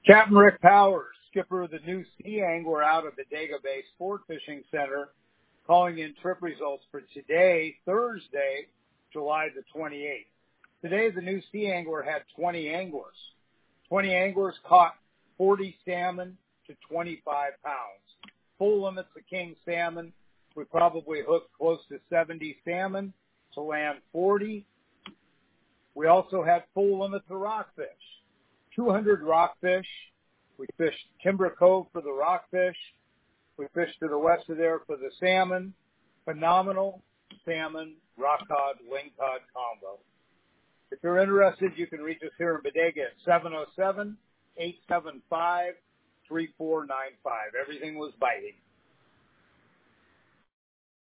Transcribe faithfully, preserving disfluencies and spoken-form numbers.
Captain Rick Powers, skipper of the New Sea Angler out of Bodega Bay Sport Fishing Center, calling in trip results for today, Thursday, July the twenty-eighth. Today, the New Sea Angler had twenty anglers. twenty anglers caught forty salmon to twenty-five pounds. Full limits of king salmon. We probably hooked close to seventy salmon to land forty. We also had full limits of rockfish. two hundred rockfish. We fished Timber Cove for the rockfish. We fished to the west of there for the salmon. Phenomenal salmon, rock cod, lingcod combo. If you're interested, you can reach us here in Bodega at seven oh seven, eight seven five, three four nine five. Everything was biting.